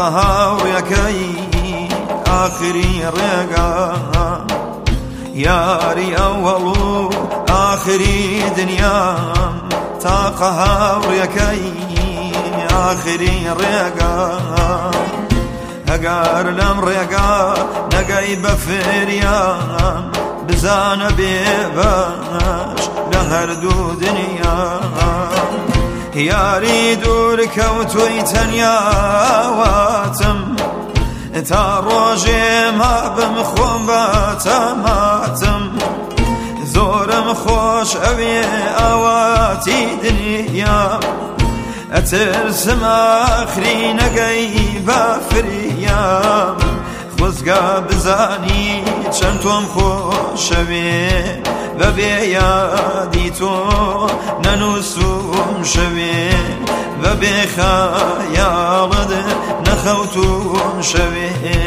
هاوڕێکەی ئاخری ڕێگا یاری ئەوەڵ و ئاخری دنیام تاقە هاوڕێکەی ئاخری ڕێگا ئەگەر لەم ڕێگا نەگەی بە فریام بزانە بێبەش لە هەردوو دنیا یاری دوورکەوتووی تەنیاواتم تا ڕۆژێ ما بم خۆم بە تەماتم زۆرم خۆش ئەوێ ئاواتی دنیام ئەترسم ئاخری نەگەی بە فریام خۆزگا بزانی چەند تۆم خۆشەوێ بەبێ یادی تۆ نەنووسوم شەوێ بەبێ خەیاڵت نەخەوتوم شەوێ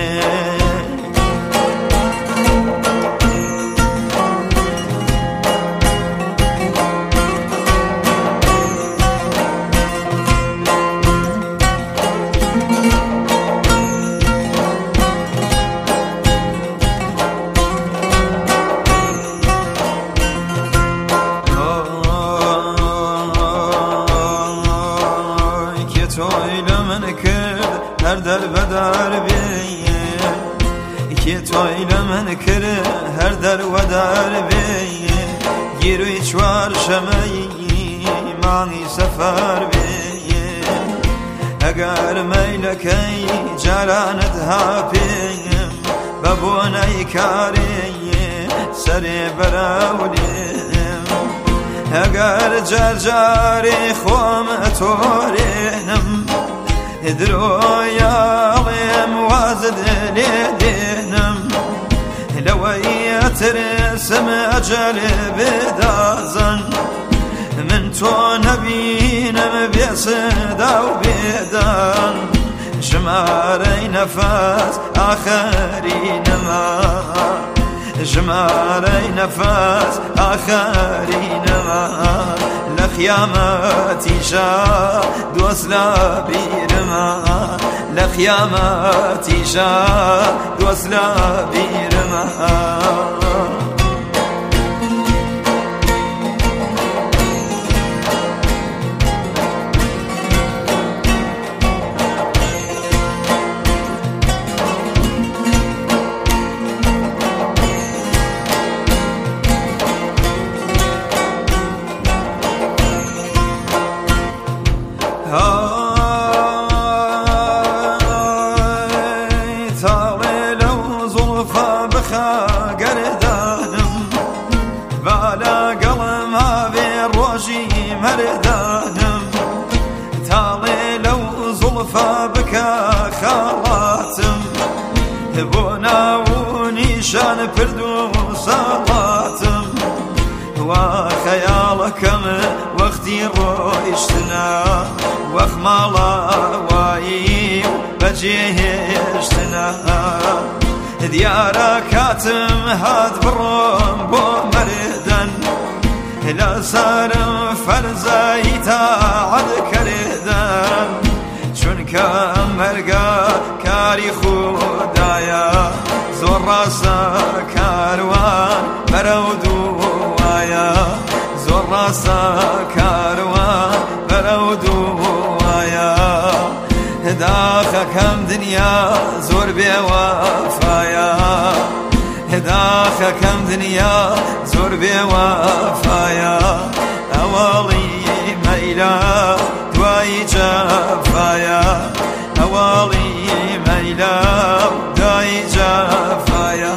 هەر دەربەدار بێیە کێ تۆی لە من کرد هەر دەروەدار بێیە گیروی چوار شەمەی مانگی سەفەر بێیە ئەگەر مەیلەکەی جارانت هاپێیم بە بۆنەی کارێیە سەرێ بەراولێم ئەگەر جارجارێ خۆم ئەتۆرێنم درۆیاڵێم وازت لێ دێنم لەوەی ئەترسم ئەجەل بێدازن من تۆ نەبینم بێسەدا و بێدان ژمارەی نەفەس ئاخەرینەما ژمارەی نەفەس ئاخەرینەما لە خیامەتیشە دۆست لە بیرمە لە خیامەتیشە دۆست لە بیرمە تاڵێ لەو زوڵفە بخە گەردانم با لەگەڵم هاوێ ڕۆژی مەردانم تاڵێ لەو زوڵفە بکە خاڵاتم بۆ ناو نیشان پرد و ساڵاتم وا خەیاڵەکەم وەختی ڕۆیشتنە وەخ ماڵاوایی بەجێهێشتنە دیارە کاتم هات بڕۆم بۆ مەردن لە سەرم فەرزایی تاعەت کردن چونکە مەرگە کاری خودایە زۆر ڕاستە کاروان بەرەو دووایە زۆر ڕاستە کاروان بەرەو دووایە داخەکەم دنیا زۆر بێوەفایە داخەکەم دنیا زۆر بێوەفایە ئەوەڵی مەیلە دوایی جەفایە ئەوەڵی مەیلە دوایی جەفایە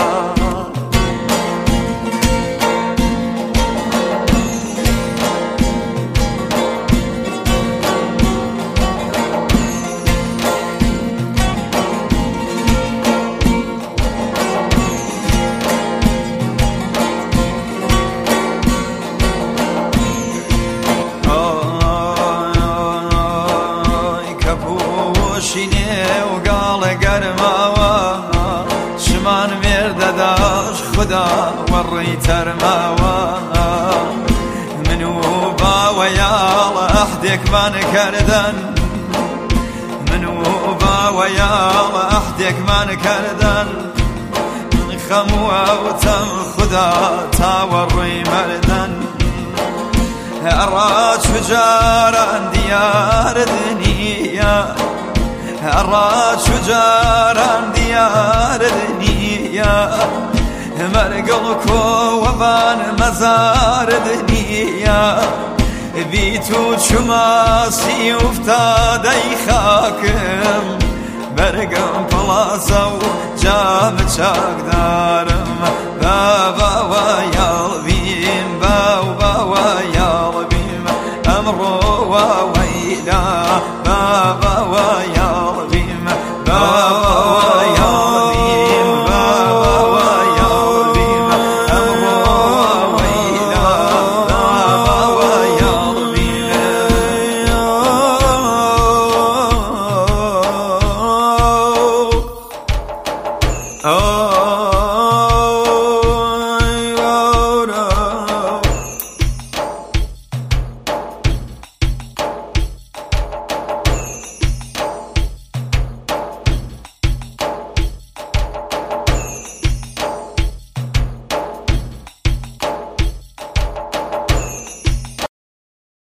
خدا وڕی تەرماوە من و باوەیاڵ ئەحدێکمان کردن من و باوە ويا عهدك ما نكردن من خموة وتم خدا تاوري مردن أراد شجارا ديار دنيا أراد شجارا ديار دنيا مرقلك وبان مزار دنيا بيتو شماسي وفتادي خاكم برقم بلاصة وجام شاق دارم بابا ويا